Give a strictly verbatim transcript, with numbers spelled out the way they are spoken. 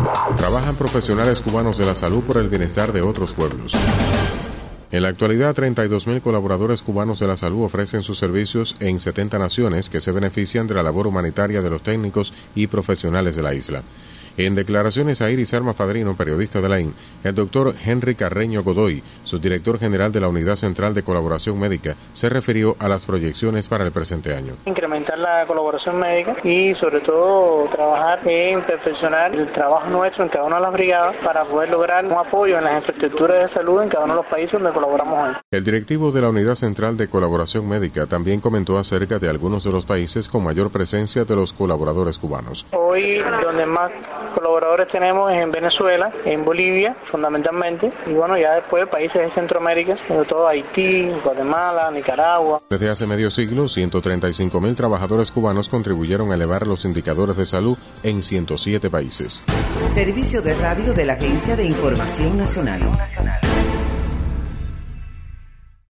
Trabajan profesionales cubanos de la salud por el bienestar de otros pueblos. En la actualidad, treinta y dos mil colaboradores cubanos de la salud ofrecen sus servicios en setenta naciones que se benefician de la labor humanitaria de los técnicos y profesionales de la isla. En declaraciones a Iris Armas Padrino, periodista de la I N, el doctor Henry Carreño Godoy, subdirector general de la Unidad Central de Colaboración Médica, se refirió a las proyecciones para el presente año. Incrementar la colaboración médica y sobre todo trabajar en perfeccionar el trabajo nuestro en cada una de las brigadas para poder lograr un apoyo en las infraestructuras de salud en cada uno de los países donde colaboramos hoy. El directivo de la Unidad Central de Colaboración Médica también comentó acerca de algunos de los países con mayor presencia de los colaboradores cubanos. Hoy, donde más colaboradores tenemos es en Venezuela, en Bolivia fundamentalmente, y bueno, ya después países de Centroamérica, sobre todo Haití, Guatemala, Nicaragua. Desde hace medio siglo, ciento treinta y cinco mil trabajadores cubanos contribuyeron a elevar los indicadores de salud en ciento siete países. Servicio de radio de la Agencia de Información Nacional.